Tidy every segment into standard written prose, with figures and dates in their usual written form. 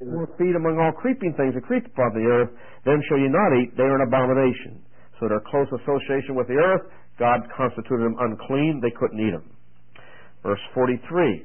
feed among all creeping things that creep upon the earth, them shall ye not eat, they are an abomination. So their close association with the earth, God constituted them unclean, they couldn't eat them. Verse 43.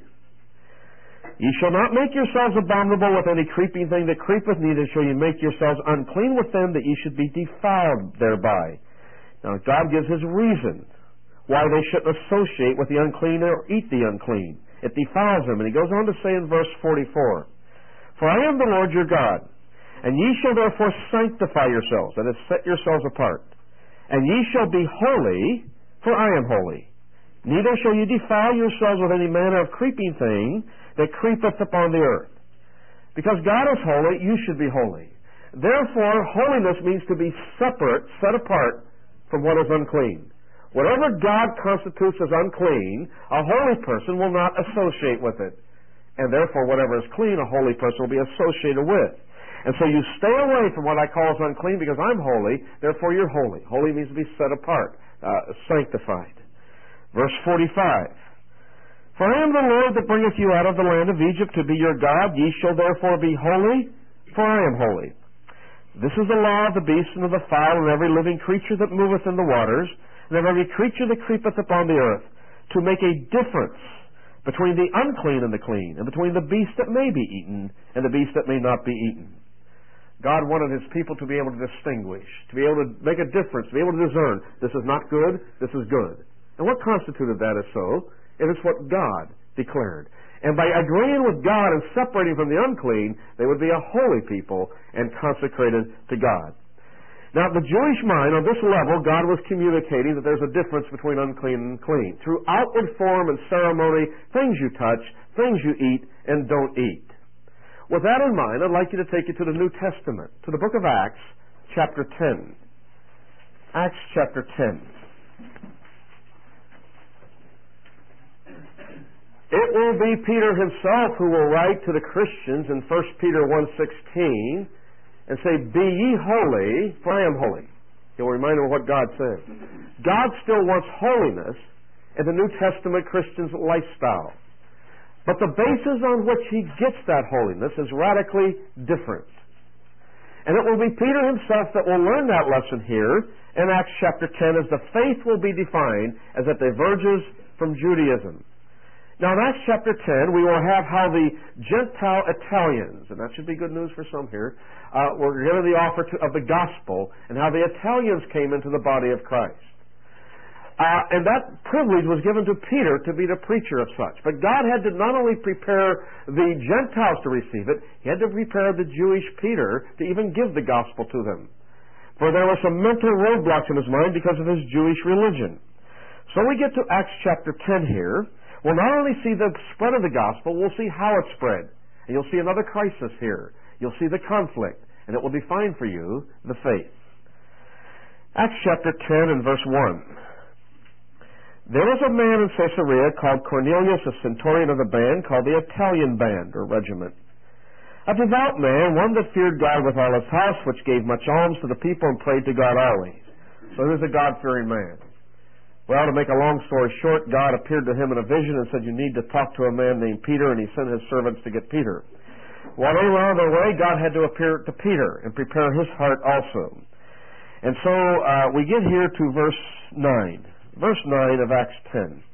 Ye shall not make yourselves abominable with any creeping thing that creepeth, neither shall ye make yourselves unclean with them, that ye should be defiled thereby. Now God gives His reason why they shouldn't associate with the unclean or eat the unclean. It defiles them. And He goes on to say in verse 44, For I am the Lord your God, and ye shall therefore sanctify yourselves, that is, set yourselves apart. And ye shall be holy, for I am holy. Neither shall ye defile yourselves with any manner of creeping thing that creepeth upon the earth. Because God is holy, you should be holy. Therefore, holiness means to be separate, set apart from what is unclean. Whatever God constitutes as unclean, a holy person will not associate with it. And therefore, whatever is clean, a holy person will be associated with. And so you stay away from what I call as unclean because I'm holy, therefore you're holy. Holy means to be set apart, sanctified. Verse 45. For I am the Lord that bringeth you out of the land of Egypt to be your God. Ye shall therefore be holy, for I am holy. This is the law of the beast and of the fowl and every living creature that moveth in the waters, and of every creature that creepeth upon the earth, to make a difference between the unclean and the clean, and between the beast that may be eaten and the beast that may not be eaten. God wanted His people to be able to distinguish, to be able to make a difference, to be able to discern, this is not good, this is good. And what constituted that is so? It is what God declared. And by agreeing with God and separating from the unclean, they would be a holy people and consecrated to God. Now, the Jewish mind, on this level, God was communicating that there's a difference between unclean and clean. Through outward form and ceremony, things you touch, things you eat, and don't eat. With that in mind, I'd like you to take you to the New Testament, to the book of Acts, chapter 10. Acts chapter 10. It will be Peter himself who will write to the Christians in 1 Peter 1:16 and say, Be ye holy, for I am holy. He'll remind them of what God said. God still wants holiness in the New Testament Christian's lifestyle. But the basis on which he gets that holiness is radically different. And it will be Peter himself that will learn that lesson here in Acts chapter 10 as the faith will be defined as it diverges from Judaism. Now in Acts chapter 10, we will have how the Gentile Italians, and that should be good news for some here, were given the offer of the gospel, and how the Italians came into the body of Christ. And that privilege was given to Peter to be the preacher of such. But God had to not only prepare the Gentiles to receive it, He had to prepare the Jewish Peter to even give the gospel to them. For there were some mental roadblocks in his mind because of his Jewish religion. So we get to Acts chapter 10 here. We'll not only see the spread of the gospel, we'll see how it spread. And you'll see another crisis here. You'll see the conflict, and it will define for you the faith. Acts chapter 10 and verse 1. There was a man in Caesarea called Cornelius, a centurion of the band called the Italian band, or regiment. A devout man, one that feared God with all his house, which gave much alms to the people and prayed to God always. So here's a God-fearing man. Well, to make a long story short, God appeared to him in a vision and said, you need to talk to a man named Peter, and he sent his servants to get Peter. While they were on their way, God had to appear to Peter and prepare his heart also. And so we get here to verse 9. Verse 9 of Acts 10.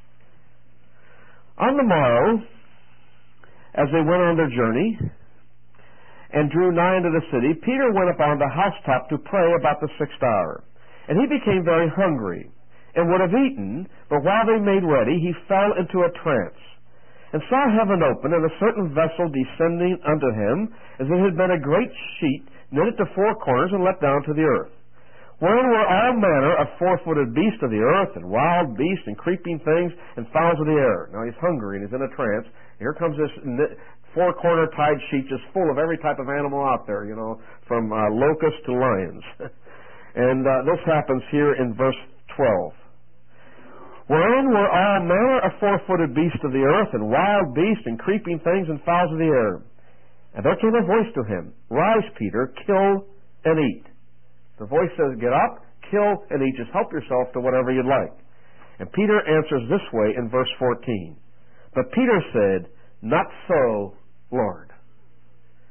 On the morrow, as they went on their journey and drew nigh unto the city, Peter went up on the housetop to pray about the 6th hour. And he became very hungry, and would have eaten, but while they made ready, he fell into a trance, and saw heaven open, and a certain vessel descending unto him, as it had been a great sheet, knitted to 4 corners, and let down to the earth. Wherein were all manner of 4-footed beasts of the earth, and wild beasts, and creeping things, and fowls of the air. Now he's hungry, and he's in a trance. Here comes this 4-corner tied sheet, just full of every type of animal out there, from locusts to lions. And this happens here in verse 12. Wherein were all manner of 4-footed beasts of the earth, and wild beasts, and creeping things, and fowls of the air. And there came a voice to him, Rise, Peter, kill and eat. The voice says, Get up, kill and eat. Just help yourself to whatever you'd like. And Peter answers this way in verse 14. But Peter said, Not so, Lord.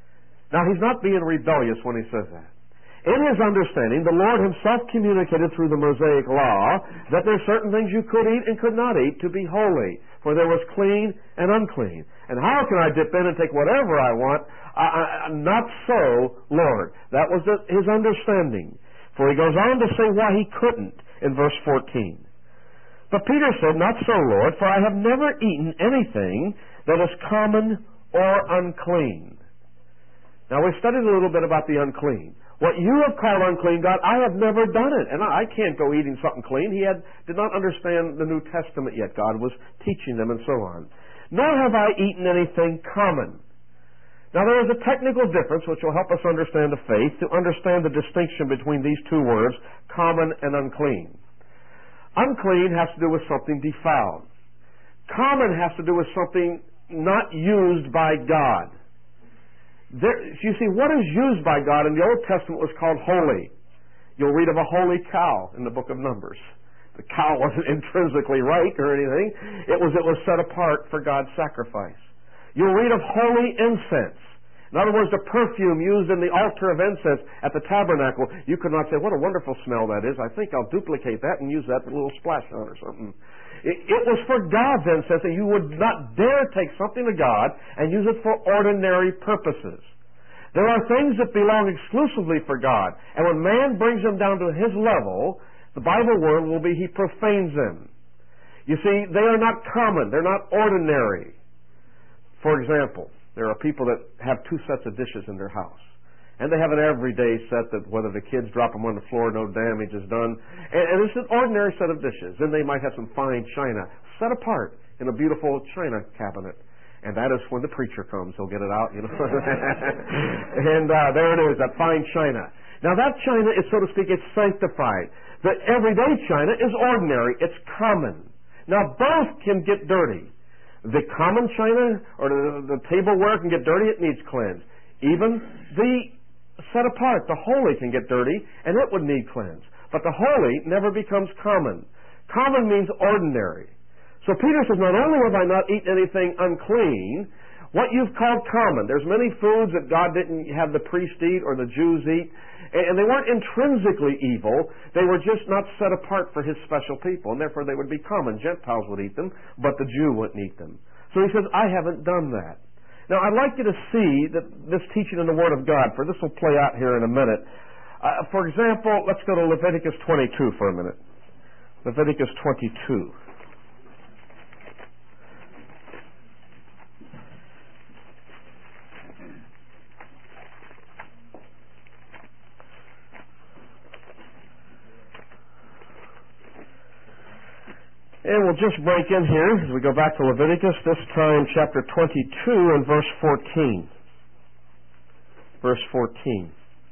Now, he's not being rebellious when he says that. In his understanding, the Lord himself communicated through the Mosaic law that there are certain things you could eat and could not eat to be holy, for there was clean and unclean. And how can I dip in and take whatever I want? Not so, Lord. That was his understanding. For he goes on to say why he couldn't in verse 14. But Peter said, not so, Lord, for I have never eaten anything that is common or unclean. Now, we studied a little bit about the unclean. What you have called unclean, God, I have never done it. And I can't go eating something clean. He did not understand the New Testament yet. God was teaching them and so on. Nor have I eaten anything common. Now, there is a technical difference which will help us understand the faith, to understand the distinction between these two words, common and unclean. Unclean has to do with something defiled. Common has to do with something not used by God. You see, what is used by God in the Old Testament was called holy. You'll read of a holy cow in the book of Numbers. The cow wasn't intrinsically right or anything. It was set apart for God's sacrifice. You'll read of holy incense. In other words, the perfume used in the altar of incense at the tabernacle. You could not say, what a wonderful smell that is. I think I'll duplicate that and use that with a little splash on or something. It was for God's incense, and you would not dare take something to God and use it for ordinary purposes. There are things that belong exclusively for God, and when man brings them down to his level, the Bible word will be he profanes them. You see, they are not common. They're not ordinary. For example, there are people that have two sets of dishes in their house. And they have an everyday set that whether the kids drop them on the floor, no damage is done. And it's an ordinary set of dishes. Then they might have some fine china set apart in a beautiful china cabinet. And that is when the preacher comes, he'll get it out, you know. And there it is, that fine china. Now that china is, so to speak, it's sanctified. The everyday china is ordinary. It's common. Now both can get dirty. The common china or the tableware can get dirty, it needs cleansed. Even the set apart, the holy can get dirty, and it would need cleanse. But the holy never becomes common. Common means ordinary. So Peter says, not only have I not eaten anything unclean, what you've called common. There's many foods that God didn't have the priest eat or the Jews eat, and they weren't intrinsically evil. They were just not set apart for his special people, and therefore they would be common. Gentiles would eat them, but the Jew wouldn't eat them. So he says, I haven't done that. Now, I'd like you to see that this teaching in the Word of God, for this will play out here in a minute. For example, let's go to Leviticus 22 for a minute. Leviticus 22. And we'll just break in here as we go back to Leviticus, this time chapter 22 and verse 14. Verse 14.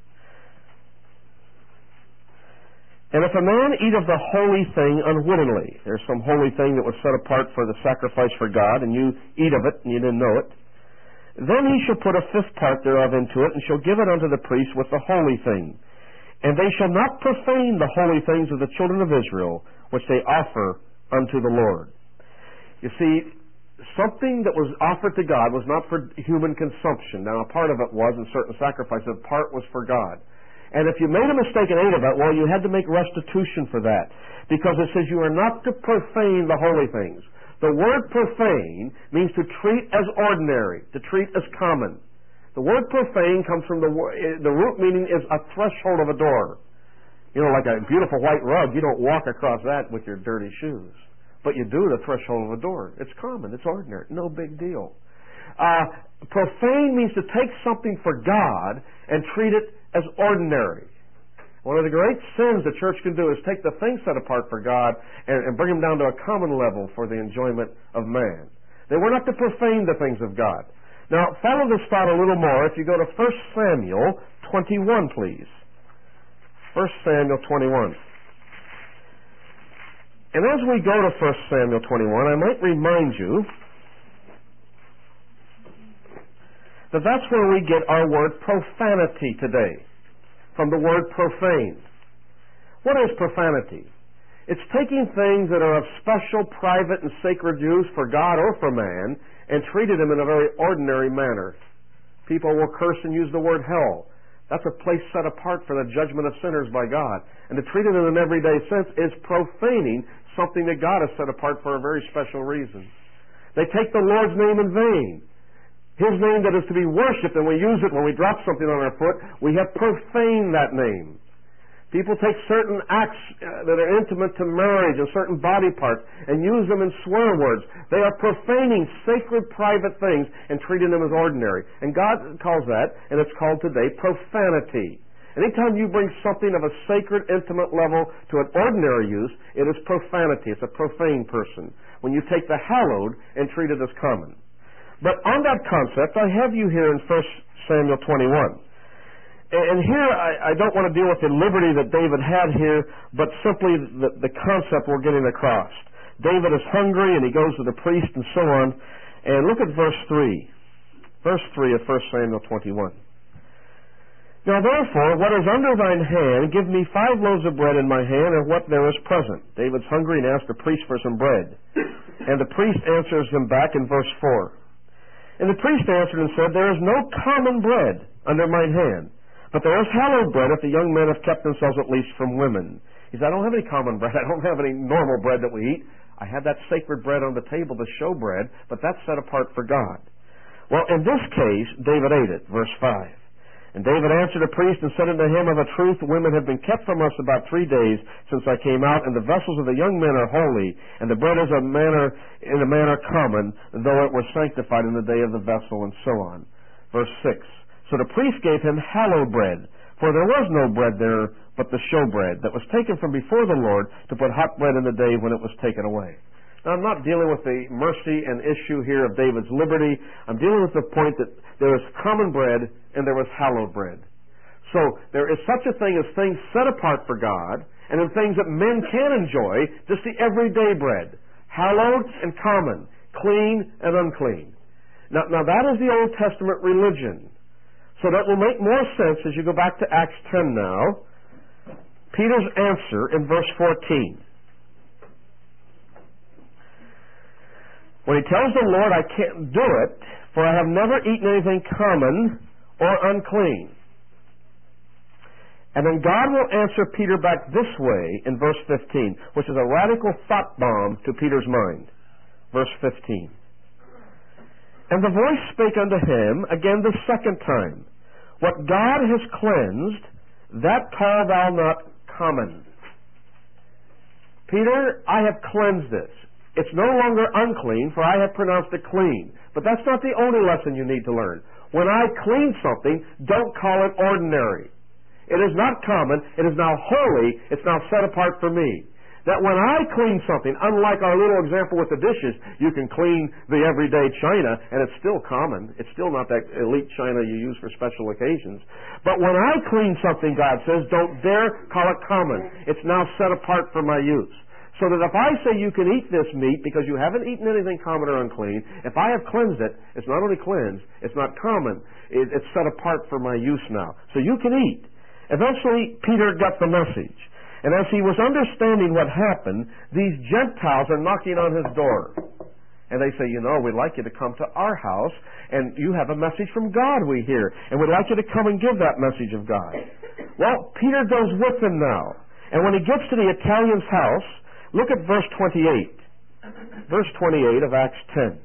And if a man eat of the holy thing unwittingly, there's some holy thing that was set apart for the sacrifice for God, and you eat of it and you didn't know it, then he shall put a fifth part thereof into it, and shall give it unto the priest with the holy thing. And they shall not profane the holy things of the children of Israel, which they offer unto the Lord. You see, something that was offered to God was not for human consumption. Now, a part of it was in certain sacrifices, a part was for God. And if you made a mistake and ate of it, well, you had to make restitution for that. Because it says you are not to profane the holy things. The word profane means to treat as ordinary, to treat as common. The word profane comes from the root meaning is a threshold of a door. You know, like a beautiful white rug, you don't walk across that with your dirty shoes. But you do at the threshold of a door. It's common. It's ordinary. No big deal. Profane means to take something for God and treat it as ordinary. One of the great sins the church can do is take the things set apart for God and bring them down to a common level for the enjoyment of man. They were not to profane the things of God. Now, follow this thought a little more. If you go to 1 Samuel 21, please. 1 Samuel 21. And as we go to 1 Samuel 21, I might remind you that that's where we get our word profanity today, from the word profane. What is profanity? It's taking things that are of special, private, and sacred use for God or for man and treating them in a very ordinary manner. People will curse and use the word hell. That's a place set apart for the judgment of sinners by God. And to treat it in an everyday sense is profaning something that God has set apart for a very special reason. They take the Lord's name in vain. His name that is to be worshipped, and we use it when we drop something on our foot. We have profaned that name. People take certain acts that are intimate to marriage and certain body parts and use them in swear words. They are profaning sacred private things and treating them as ordinary. And God calls that, and it's called today, profanity. Anytime you bring something of a sacred, intimate level to an ordinary use, it is profanity. It's a profane person. When you take the hallowed and treat it as common. But on that concept, I have you here in 1 Samuel 21. And here, I don't want to deal with the liberty that David had here, but simply the concept we're getting across. David is hungry, and he goes to the priest and so on. And look at verse 3. Verse 3 of 1 Samuel 21. Now therefore, what is under thine hand, give me 5 loaves of bread in my hand, and what there is present. David's hungry and asks the priest for some bread. And the priest answers him back in verse 4. And the priest answered and said, there is no common bread under mine hand, but there is hallowed bread if the young men have kept themselves at least from women. He said, I don't have any common bread. I don't have any normal bread that we eat. I have that sacred bread on the table, the show bread, but that's set apart for God. Well, in this case, David ate it. Verse 5. And David answered the priest and said unto him, of a truth, women have been kept from us about 3 days since I came out, and the vessels of the young men are holy, and the bread is in a manner common, though it were sanctified in the day of the vessel, and so on. Verse 6. So the priest gave him hallowed bread, for there was no bread there but the showbread that was taken from before the Lord to put hot bread in the day when it was taken away. Now, I'm not dealing with the mercy and issue here of David's liberty. I'm dealing with the point that there was common bread and there was hallowed bread. So there is such a thing as things set apart for God, and then things that men can enjoy, just the everyday bread. Hallowed and common, clean and unclean. Now that is the Old Testament religion. So that will make more sense as you go back to Acts 10 now. Peter's answer in verse 14. When he tells the Lord, I can't do it, for I have never eaten anything common or unclean. And then God will answer Peter back this way in verse 15, which is a radical thought bomb to Peter's mind. Verse 15. And the voice spake unto him again the second time, what God has cleansed, that call thou not common. Peter, I have cleansed this. It's no longer unclean, for I have pronounced it clean. But that's not the only lesson you need to learn. When I clean something, don't call it ordinary. It is not common. It is now holy. It's now set apart for me. That when I clean something, unlike our little example with the dishes, you can clean the everyday china, and it's still common. It's still not that elite china you use for special occasions. But when I clean something, God says, don't dare call it common. It's now set apart for my use. So that if I say you can eat this meat because you haven't eaten anything common or unclean, if I have cleansed it, it's not only cleansed, it's not common, it's set apart for my use now. So you can eat. Eventually, Peter got the message. And as he was understanding what happened, these Gentiles are knocking on his door. And they say, we'd like you to come to our house, and you have a message from God, we hear. And we'd like you to come and give that message of God. Well, Peter goes with them now. And when he gets to the Italian's house, look at verse 28. Verse 28 of Acts 10.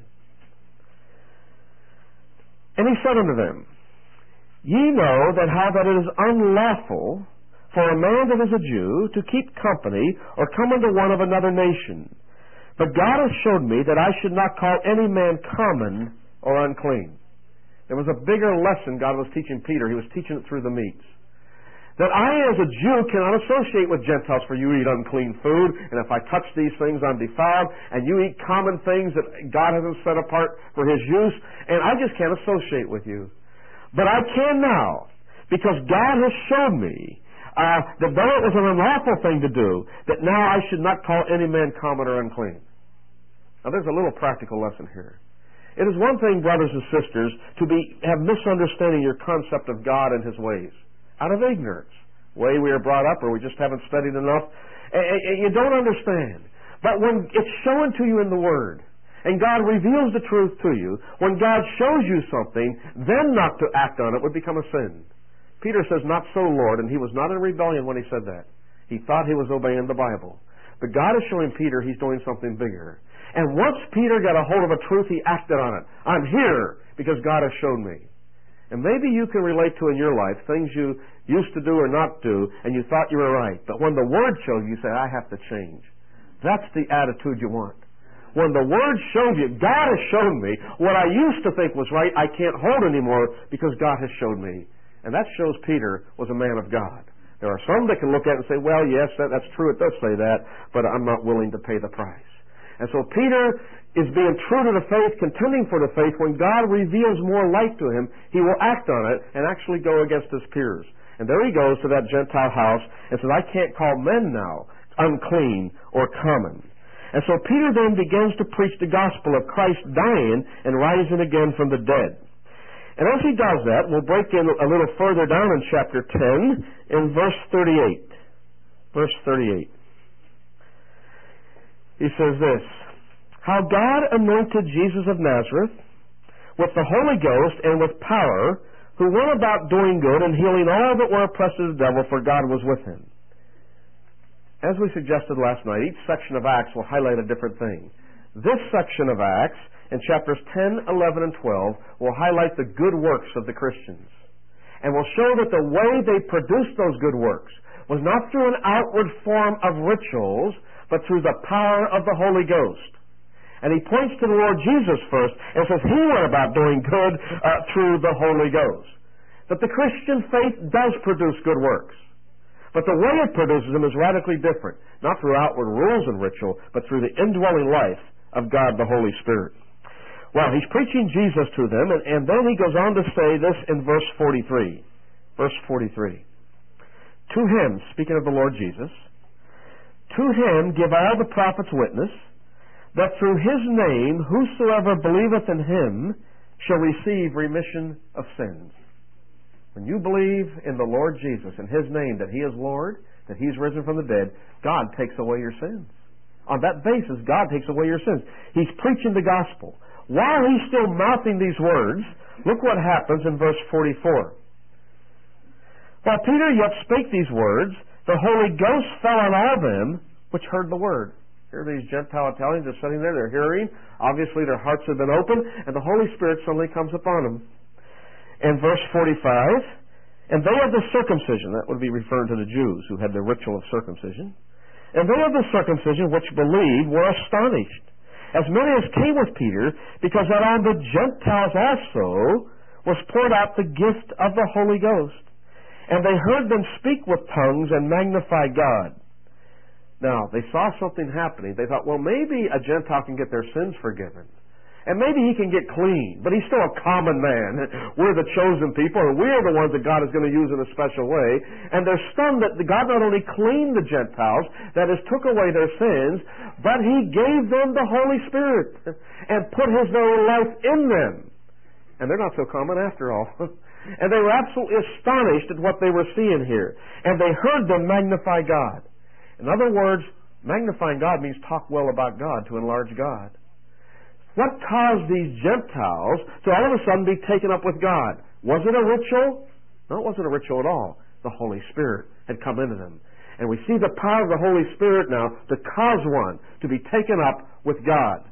And he said unto them, ye know that how that it is unlawful for a man that is a Jew to keep company or come unto one of another nation. But God has showed me that I should not call any man common or unclean. There was a bigger lesson God was teaching Peter. He was teaching it through the meats. That I as a Jew cannot associate with Gentiles, for you eat unclean food, and if I touch these things I'm defiled, and you eat common things that God hasn't set apart for His use, and I just can't associate with you. But I can now, because God has shown me that though it was an unlawful thing to do, that now I should not call any man common or unclean. Now there's a little practical lesson here. It is one thing, brothers and sisters, to have misunderstanding your concept of God and His ways. Out of ignorance. Way we are brought up, or we just haven't studied enough. And you don't understand. But when it's shown to you in the Word, and God reveals the truth to you, when God shows you something, then not to act on it would become a sin. Peter says, "Not so, Lord," and he was not in rebellion when he said that. He thought he was obeying the Bible. But God is showing Peter he's doing something bigger. And once Peter got a hold of a truth, he acted on it. I'm here because God has shown me. And maybe you can relate to in your life things you used to do or not do, and you thought you were right. But when the Word shows you, say, I have to change. That's the attitude you want. When the Word shows you, God has shown me what I used to think was right, I can't hold anymore because God has showed me. And that shows Peter was a man of God. There are some that can look at it and say, well, yes, that's true, it does say that, but I'm not willing to pay the price. And so Peter is being true to the faith, contending for the faith. When God reveals more light to him, he will act on it and actually go against his peers. And there he goes to that Gentile house and says, I can't call men now unclean or common. And so Peter then begins to preach the gospel of Christ dying and rising again from the dead. And as he does that, we'll break in a little further down in chapter 10 in verse 38. Verse 38. He says this, how God anointed Jesus of Nazareth with the Holy Ghost and with power, who went about doing good and healing all that were oppressed of the devil, for God was with him. As we suggested last night, each section of Acts will highlight a different thing. This section of Acts, in chapters 10, 11, and 12, will highlight the good works of the Christians. And will show that the way they produced those good works was not through an outward form of rituals, but through the power of the Holy Ghost. And he points to the Lord Jesus first and says he went about doing good through the Holy Ghost. That the Christian faith does produce good works. But the way it produces them is radically different. Not through outward rules and ritual, but through the indwelling life of God the Holy Spirit. Well, he's preaching Jesus to them, and then he goes on to say this in verse 43. Verse 43. To him, speaking of the Lord Jesus, to him give all the prophets witness, that through his name whosoever believeth in him shall receive remission of sins. When you believe in the Lord Jesus, in his name, that he is Lord, that he's risen from the dead, God takes away your sins. On that basis, God takes away your sins. He's preaching the gospel. While he's still mouthing these words, look what happens in verse 44. While Peter yet spake these words, the Holy Ghost fell on all them which heard the word. Here are these Gentile Italians, they're sitting there, they're hearing. Obviously their hearts have been opened, and the Holy Spirit suddenly comes upon them. In verse 45, and they of the circumcision, that would be referring to the Jews who had the ritual of circumcision, and they of the circumcision which believed were astonished, as many as came with Peter, because that on the Gentiles also was poured out the gift of the Holy Ghost. And they heard them speak with tongues and magnify God. Now, they saw something happening. They thought, well, maybe a Gentile can get their sins forgiven. And maybe he can get clean, but he's still a common man. We're the chosen people, and we're the ones that God is going to use in a special way. And they're stunned that God not only cleaned the Gentiles, that is, took away their sins, but he gave them the Holy Spirit and put his very life in them. And they're not so common after all. And they were absolutely astonished at what they were seeing here. And they heard them magnify God. In other words, magnifying God means talk well about God, to enlarge God. What caused these Gentiles to all of a sudden be taken up with God? Was it a ritual? No, it wasn't a ritual at all. The Holy Spirit had come into them. And we see the power of the Holy Spirit now to cause one to be taken up with God.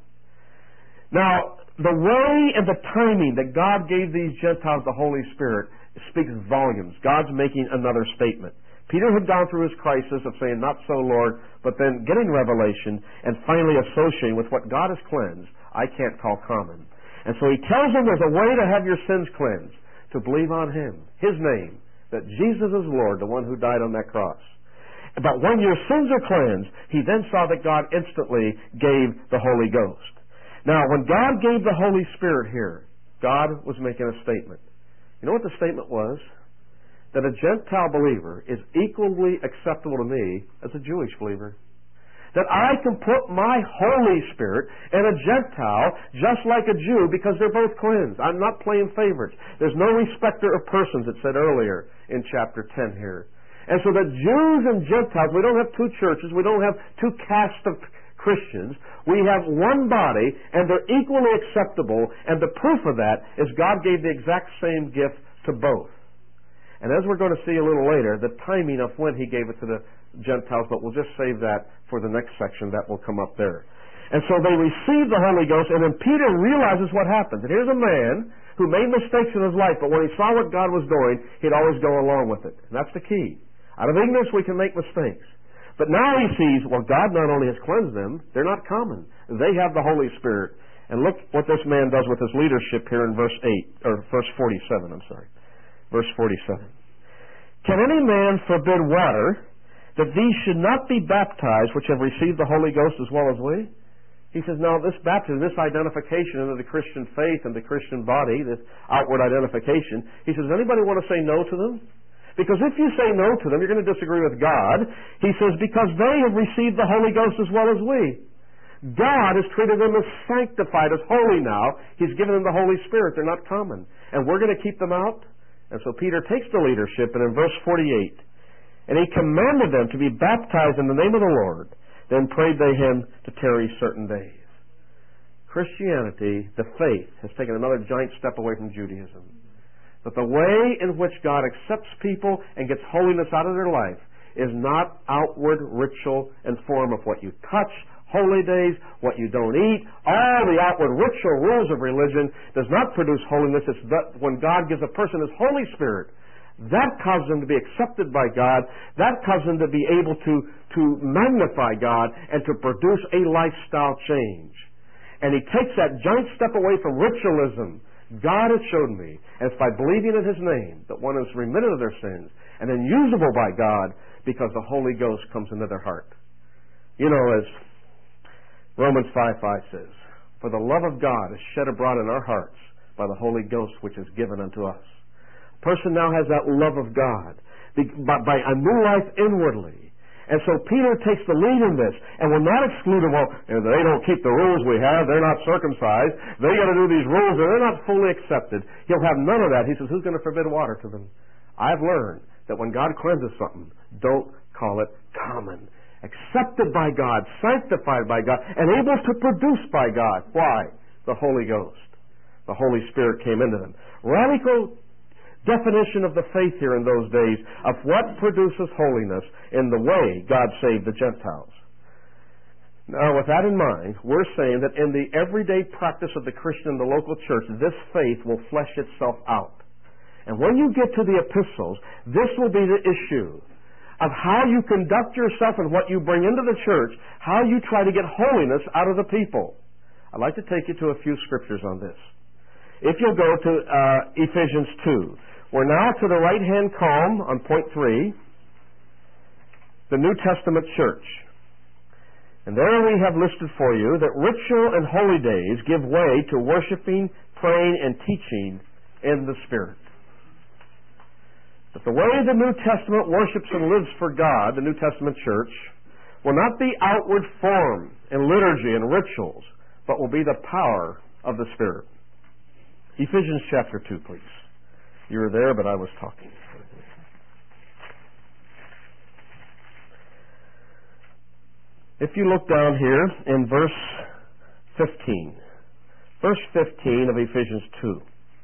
Now, the way and the timing that God gave these Gentiles the Holy Spirit speaks volumes. God's making another statement. Peter had gone through his crisis of saying, not so, Lord, but then getting revelation and finally associating with what God has cleansed. I can't call common. And so he tells them there's a way to have your sins cleansed, to believe on him, his name, that Jesus is Lord, the one who died on that cross. But when your sins are cleansed, he then saw that God instantly gave the Holy Ghost. Now, when God gave the Holy Spirit here, God was making a statement. You know what the statement was? That a Gentile believer is equally acceptable to me as a Jewish believer. That I can put my Holy Spirit in a Gentile just like a Jew because they're both cleansed. I'm not playing favorites. There's no respecter of persons, it said earlier in chapter 10 here. And so that Jews and Gentiles, we don't have two churches, we don't have two castes of Christians. We have one body, and they're equally acceptable, and the proof of that is God gave the exact same gift to both. And as we're going to see a little later, the timing of when He gave it to the Gentiles, but we'll just save that for the next section. That will come up there. And so they receive the Holy Ghost, and then Peter realizes what happens. And here's a man who made mistakes in his life, but when he saw what God was doing, he'd always go along with it. And that's the key. Out of ignorance, we can make mistakes. But now he sees, well, God not only has cleansed them, they're not common. They have the Holy Spirit. And look what this man does with his leadership here in verse 47, Verse 47. Can any man forbid water, that these should not be baptized, which have received the Holy Ghost as well as we? He says, now this baptism, this identification into the Christian faith and the Christian body, this outward identification, he says, does anybody want to say no to them? Because if you say no to them, you're going to disagree with God. He says, because they have received the Holy Ghost as well as we. God has treated them as sanctified, as holy now. He's given them the Holy Spirit. They're not common. And we're going to keep them out? And so Peter takes the leadership, and in verse 48, and he commanded them to be baptized in the name of the Lord. Then prayed they him to tarry certain days. Christianity, the faith, has taken another giant step away from Judaism. But the way in which God accepts people and gets holiness out of their life is not outward ritual and form of what you touch, holy days, what you don't eat. All the outward ritual rules of religion does not produce holiness. It's when God gives a person His Holy Spirit, that causes them to be accepted by God. That causes them to be able to magnify God and to produce a lifestyle change. And He takes that giant step away from ritualism. God has showed me, as by believing in His name, that one is remitted of their sins and then usable by God because the Holy Ghost comes into their heart. You know, as Romans 5:5 says, for the love of God is shed abroad in our hearts by the Holy Ghost which is given unto us. Person now has that love of God by a new life inwardly. And so Peter takes the lead in this, and will not exclude them. Well, they don't keep the rules we have. They're not circumcised. They got to do these rules, and they're not fully accepted. He'll have none of that. He says, who's going to forbid water to them? I've learned that when God cleanses something, don't call it common. Accepted by God, sanctified by God, and able to produce by God. Why? The Holy Ghost. The Holy Spirit came into them. Radical definition of the faith here in those days of what produces holiness in the way God saved the Gentiles. Now, with that in mind, we're saying that in the everyday practice of the Christian in the local church, this faith will flesh itself out. And when you get to the epistles, this will be the issue of how you conduct yourself and what you bring into the church, how you try to get holiness out of the people. I'd like to take you to a few scriptures on this. If you'll go to Ephesians 2. We're now to the right-hand column on point 3, the New Testament church. And there we have listed for you that ritual and holy days give way to worshiping, praying, and teaching in the Spirit. But the way the New Testament worships and lives for God, the New Testament church, will not be outward form and liturgy and rituals, but will be the power of the Spirit. Ephesians chapter 2, please. You were there, but I was talking. If you look down here in verse 15. Verse 15 of Ephesians 2.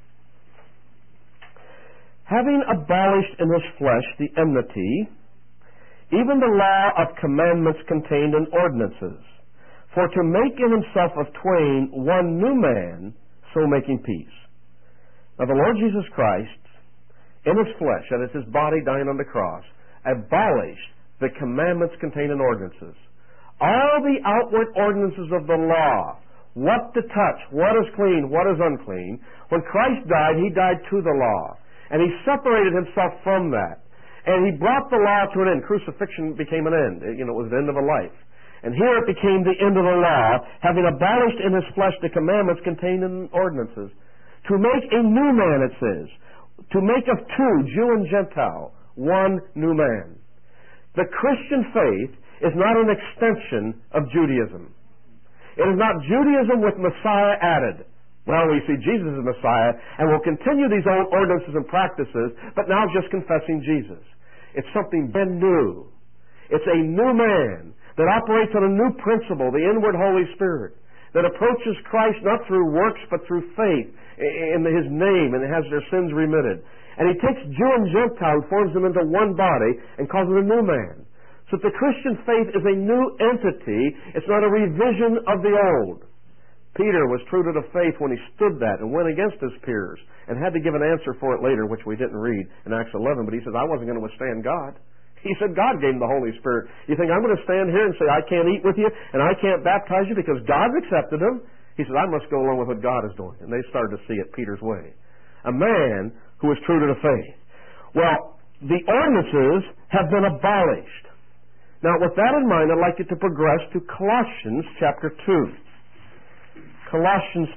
Having abolished in His flesh the enmity, even the law of commandments contained in ordinances, for to make in Himself of twain one new man, so making peace. Now the Lord Jesus Christ, in His flesh, that is His body dying on the cross, abolished the commandments contained in ordinances. All the outward ordinances of the law, what to touch, what is clean, what is unclean. When Christ died, He died to the law. And He separated Himself from that. And He brought the law to an end. Crucifixion became an end. It was the end of a life. And here it became the end of the law, having abolished in His flesh the commandments contained in ordinances. To make a new man, it says. To make of two, Jew and Gentile, one new man. The Christian faith is not an extension of Judaism. It is not Judaism with Messiah added. Well, we see Jesus as Messiah, and we'll continue these old ordinances and practices, but now just confessing Jesus. It's something brand new. It's a new man that operates on a new principle, the inward Holy Spirit, that approaches Christ not through works but through faith in His name and has their sins remitted. And He takes Jew and Gentile and forms them into one body and calls it a new man. So that the Christian faith is a new entity. It's not a revision of the old. Peter was true to the faith when he stood that and went against his peers and had to give an answer for it later, which we didn't read in Acts 11, but he says, I wasn't going to withstand God. He said, God gave him the Holy Spirit. You think I'm going to stand here and say, I can't eat with you and I can't baptize you because God's accepted him? He said, I must go along with what God is doing. And they started to see it Peter's way. A man who was true to the faith. Well, the ordinances have been abolished. Now, with that in mind, I'd like you to progress to Colossians chapter 2. Colossians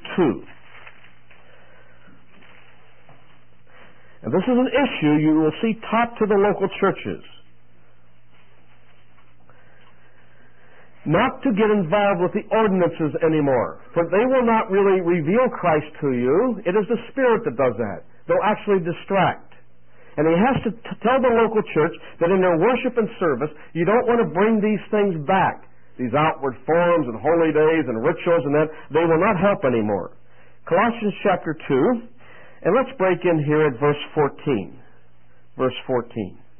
2. And this is an issue you will see taught to the local churches. Not to get involved with the ordinances anymore, for they will not really reveal Christ to you. It is the Spirit that does that. They'll actually distract. And he has to tell the local church that in their worship and service, you don't want to bring these things back. These outward forms and holy days and rituals and that, they will not help anymore. Colossians chapter 2, and let's break in here at verse 14. Verse 14.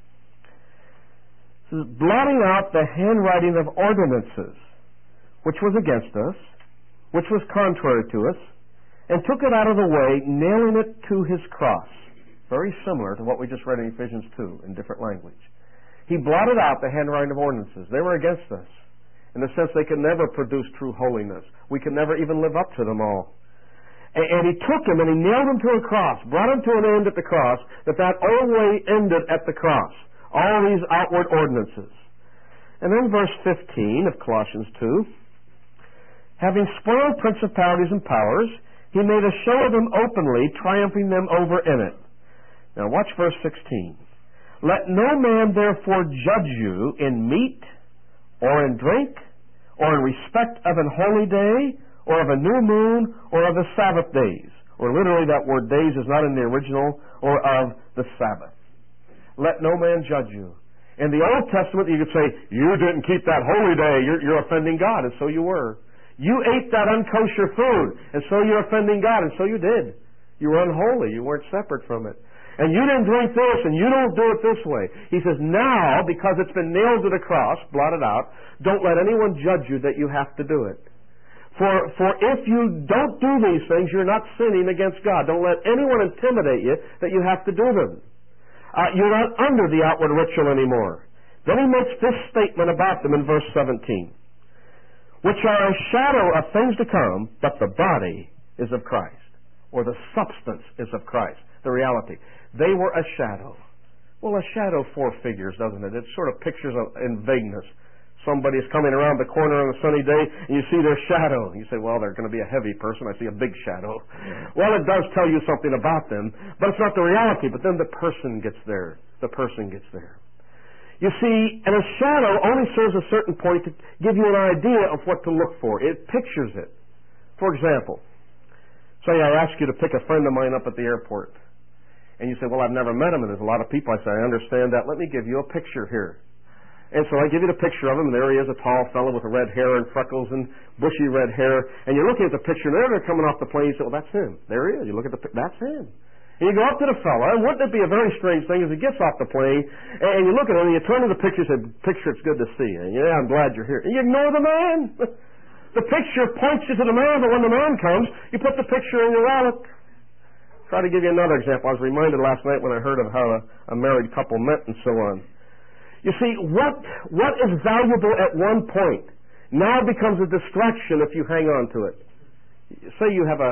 This is blotting out the handwriting of ordinances, which was against us, which was contrary to us, and took it out of the way, nailing it to his cross. Very similar to what we just read in Ephesians 2 in different language. He blotted out the handwriting of ordinances. They were against us. In the sense they could never produce true holiness. We could never even live up to them all. And he took them and he nailed them to a cross, brought them to an end at the cross, that old way ended at the cross. All these outward ordinances. And then verse 15 of Colossians 2, having spoiled principalities and powers, he made a show of them openly, triumphing them over in it. Now watch verse 16. Let no man therefore judge you in meat, or in drink, or in respect of an holy day, or of a new moon, or of the Sabbath days. Or literally that word days is not in the original, or of the Sabbath. Let no man judge you. In the Old Testament you could say, you didn't keep that holy day, you're offending God, and so you were. You ate that unkosher food, and so you're offending God, and so you did. You were unholy, you weren't separate from it. And you didn't drink this, and you don't do it this way. He says, now, because it's been nailed to the cross, blotted out, don't let anyone judge you that you have to do it. For if you don't do these things, you're not sinning against God. Don't let anyone intimidate you that you have to do them. You're not under the outward ritual anymore. Then he makes this statement about them in verse 17. Which are a shadow of things to come, but the body is of Christ. Or the substance is of Christ. The reality. They were a shadow. Well, a shadow four figures, doesn't it? It sort of pictures in vagueness. Somebody's coming around the corner on a sunny day, and you see their shadow. You say, well, they're going to be a heavy person. I see a big shadow. Well, it does tell you something about them, but it's not the reality. But then the person gets there. The person gets there. You see, and a shadow only serves a certain point to give you an idea of what to look for. It pictures it. For example, say I ask you to pick a friend of mine up at the airport. And you say, well, I've never met him, and there's a lot of people. I say, I understand that. Let me give you a picture here. And so I give you the picture of him, and there he is, a tall fellow with red hair and freckles and bushy red hair. And you're looking at the picture, and they're coming off the plane. You say, well, that's him. There he is. You look at that's him. And you go up to the fellow, and wouldn't it be a very strange thing as he gets off the plane, and you look at him, and you turn to the picture and say, picture, it's good to see you. And yeah, I'm glad you're here. And you ignore the man. The picture points you to the man, but when the man comes, you put the picture in your wallet. Try to give you another example. I was reminded last night when I heard of how a married couple met and so on. You see, what is valuable at one point now becomes a distraction if you hang on to it. Say you have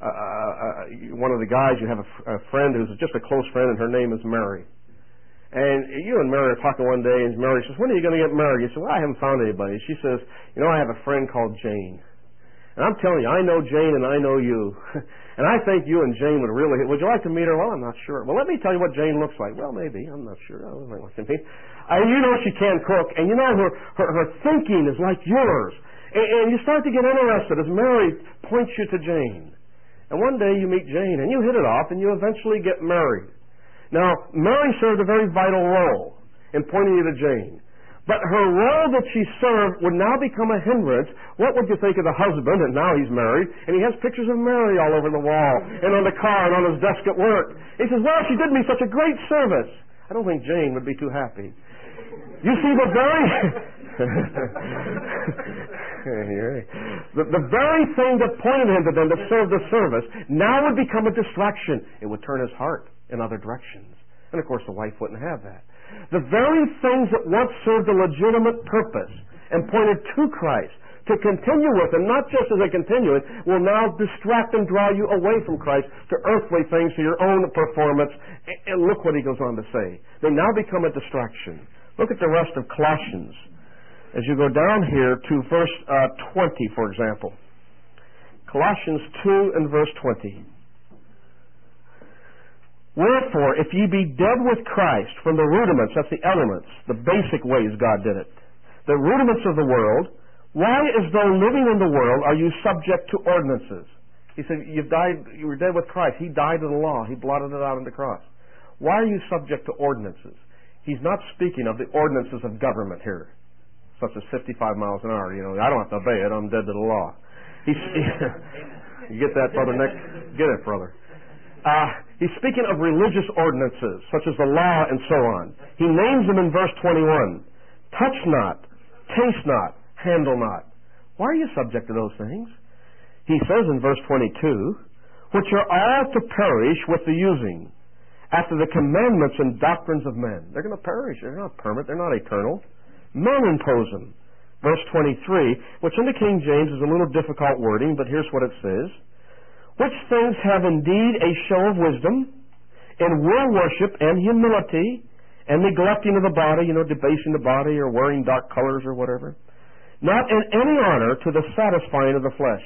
one of the guys, you have a friend who's just a close friend, and her name is Mary. And you and Mary are talking one day, and Mary says, when are you going to get married? You say, well, I haven't found anybody. She says, I have a friend called Jane. And I'm telling you, I know Jane and I know you. And I think you and Jane would you like to meet her? Well, I'm not sure. Well, let me tell you what Jane looks like. Well, maybe. I'm not sure. I don't know what to meet. You know she can cook, and you know her thinking is like yours. And you start to get interested as Mary points you to Jane. And one day you meet Jane, and you hit it off, and you eventually get married. Now, Mary served a very vital role in pointing you to Jane. But her role that she served would now become a hindrance. What would you think of the husband, and now he's married, and he has pictures of Mary all over the wall, and on the car, and on his desk at work. He says, well, she did me such a great service. I don't think Jane would be too happy. You see, the very thing that pointed him to them to serve the service now would become a distraction. It would turn his heart in other directions. And of course the wife wouldn't have that. The very things that once served a legitimate purpose and pointed to Christ to continue with, and not just as they continue it, will now distract and draw you away from Christ to earthly things, to your own performance. And look what he goes on to say. They now become a distraction. Look at the rest of Colossians. As you go down here to verse 20, for example. Colossians 2 and verse 20. Wherefore, if ye be dead with Christ from the rudiments, that's the elements, the basic ways God did it, the rudiments of the world, why, as though living in the world, are you subject to ordinances? He said, you were dead with Christ. He died to the law. He blotted it out on the cross. Why are you subject to ordinances? He's not speaking of the ordinances of government here, such as 55 miles an hour. You know, I don't have to obey it. I'm dead to the law. You get that, Brother Nick? Get it, brother. He's speaking of religious ordinances, such as the law and so on. He names them in verse 21. Touch not, taste not, handle not. Why are you subject to those things? He says in verse 22, which are all to perish with the using, after the commandments and doctrines of men. They're going to perish. They're not permanent. They're not eternal. Men impose them. Verse 23, which in the King James is a little difficult wording, but here's what it says. Which things have indeed a show of wisdom, in will worship and humility, and neglecting of the body, debasing the body or wearing dark colors or whatever, not in any honor to the satisfying of the flesh.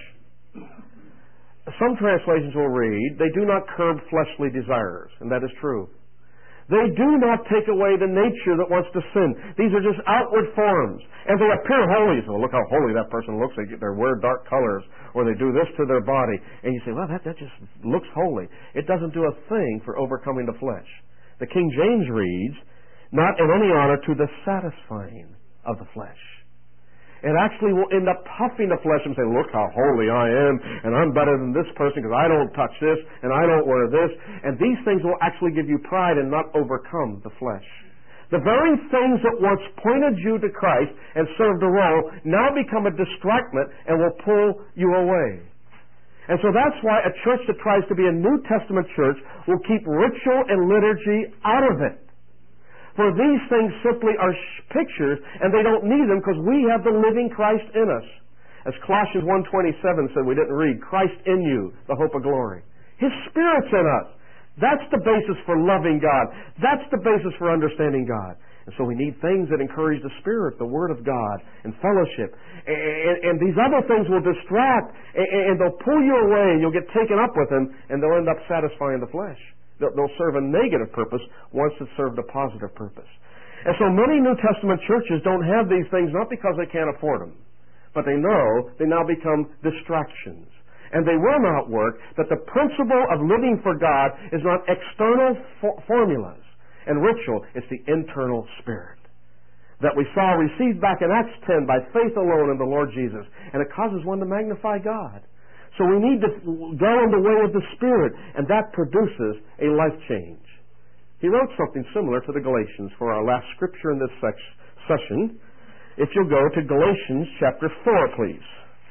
Some translations will read, they do not curb fleshly desires, and that is true. They do not take away the nature that wants to sin. These are just outward forms. And they appear holy. So look how holy that person looks. They wear dark colors, or they do this to their body. And you say, well, that just looks holy. It doesn't do a thing for overcoming the flesh. The King James reads, not in any honor to the satisfying of the flesh. It actually will end up puffing the flesh and say, look how holy I am, and I'm better than this person because I don't touch this, and I don't wear this. And these things will actually give you pride and not overcome the flesh. The very things that once pointed you to Christ and served a role now become a distractment and will pull you away. And so that's why a church that tries to be a New Testament church will keep ritual and liturgy out of it. For these things simply are pictures, and they don't need them because we have the living Christ in us. As Colossians 1:27 said, we didn't read, Christ in you, the hope of glory. His Spirit's in us. That's the basis for loving God. That's the basis for understanding God. And so we need things that encourage the Spirit, the Word of God, and fellowship. And these other things will distract, and they'll pull you away, and you'll get taken up with them, and they'll end up satisfying the flesh. They'll serve a negative purpose once it served a positive purpose. And so many New Testament churches don't have these things not because they can't afford them, but they know they now become distractions. And they will not work, that the principle of living for God is not external formulas and ritual, it's the internal spirit that we saw received back in Acts 10 by faith alone in the Lord Jesus. And it causes one to magnify God. So we need to go in the way of the Spirit, and that produces a life change. He wrote something similar to the Galatians for our last scripture in this session. If you'll go to Galatians chapter 4, please.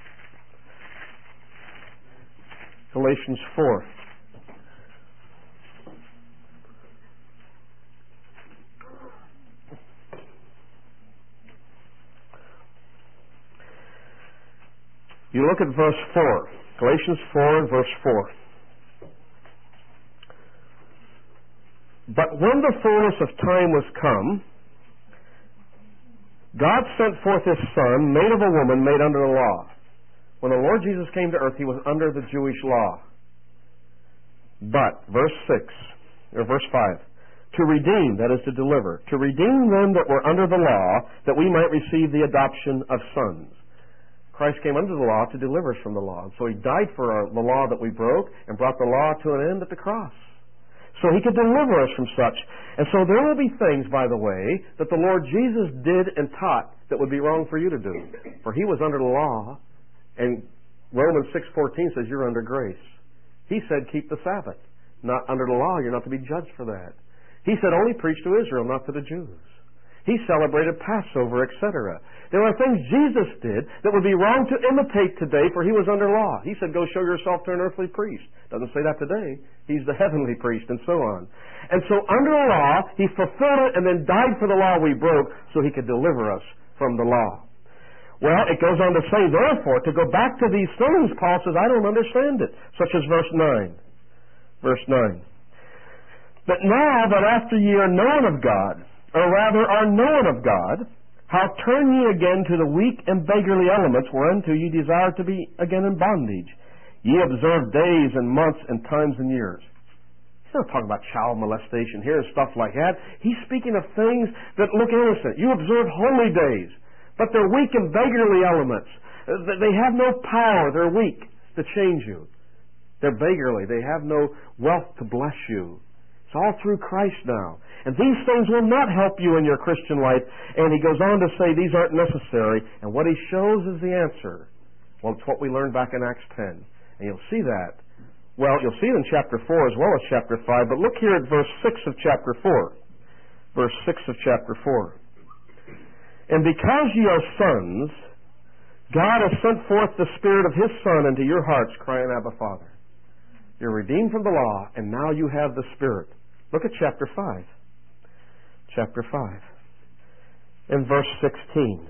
Galatians 4. You look at verse 4. Galatians 4 and verse 4. But when the fullness of time was come, God sent forth His Son, made of a woman, made under the law. When the Lord Jesus came to earth, He was under the Jewish law. But, verse 5, to redeem, that is to deliver, to redeem them that were under the law, that we might receive the adoption of sons. Christ came under the law to deliver us from the law. And so He died for the law that we broke and brought the law to an end at the cross. so He could deliver us from such. And so there will be things, by the way, that the Lord Jesus did and taught that would be wrong for you to do. For He was under the law, and Romans 6:14 says you're under grace. He said keep the Sabbath. Not under the law, you're not to be judged for that. He said only preach to Israel, not to the Jews. He celebrated Passover, etc. There are things Jesus did that would be wrong to imitate today, for He was under law. He said, go show yourself to an earthly priest. Doesn't say that today. He's the heavenly priest, and so on. And so under the law, He fulfilled it and then died for the law we broke so He could deliver us from the law. Well, it goes on to say, therefore, to go back to these things, Paul says, I don't understand it, such as verse 9. Verse 9. But now that after ye are known of God, or rather are known of God, how turn ye again to the weak and beggarly elements whereunto ye desire to be again in bondage? Ye observe days and months and times and years. He's not talking about child molestation here and stuff like that. He's speaking of things that look innocent. You observe holy days, but they're weak and beggarly elements. They have no power. They're weak to change you. They're beggarly. They have no wealth to bless you. It's all through Christ now. And these things will not help you in your Christian life. And he goes on to say these aren't necessary. And what he shows is the answer. Well, it's what we learned back in Acts 10. And you'll see that. Well, you'll see it in chapter 4 as well as chapter 5. But look here at verse 6 of chapter 4. Verse 6 of chapter 4. And because ye are sons, God has sent forth the Spirit of His Son into your hearts, crying, Abba, Father. You're redeemed from the law, and now you have the Spirit. Look at chapter 5. Chapter 5. In verse 16.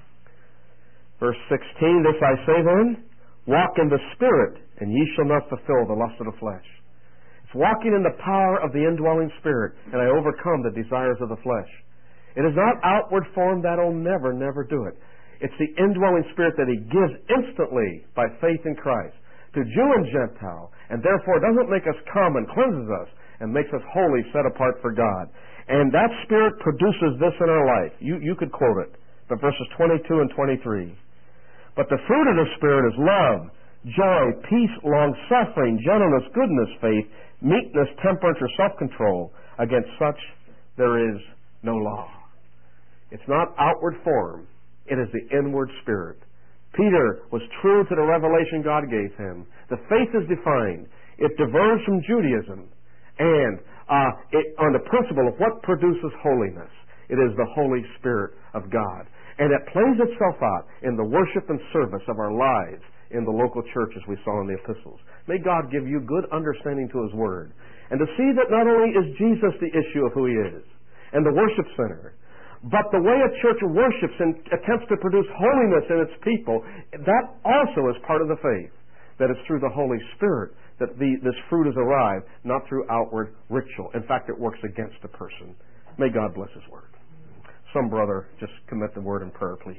Verse 16, this I say then, walk in the Spirit, and ye shall not fulfill the lust of the flesh. It's walking in the power of the indwelling Spirit, and I overcome the desires of the flesh. It is not outward form that'll never, never do it. It's the indwelling Spirit that He gives instantly by faith in Christ to Jew and Gentile, and therefore doesn't make us common, cleanses us, and makes us holy, set apart for God. And that Spirit produces this in our life. You could quote it, but verses 22 and 23. But the fruit of the Spirit is love, joy, peace, long-suffering, gentleness, goodness, faith, meekness, temperance, or self-control. Against such there is no law. It's not outward form. It is the inward Spirit. Peter was true to the revelation God gave him. The faith is defined. It diverges from Judaism. And on the principle of what produces holiness. It is the Holy Spirit of God. And it plays itself out in the worship and service of our lives in the local churches we saw in the epistles. May God give you good understanding to His Word. And to see that not only is Jesus the issue of who He is, and the worship center, but the way a church worships and attempts to produce holiness in its people, that also is part of the faith. That it's through the Holy Spirit that this fruit is arrived, not through outward ritual. In fact, it works against the person. May God bless His Word. Some brother just commit the word in prayer, please.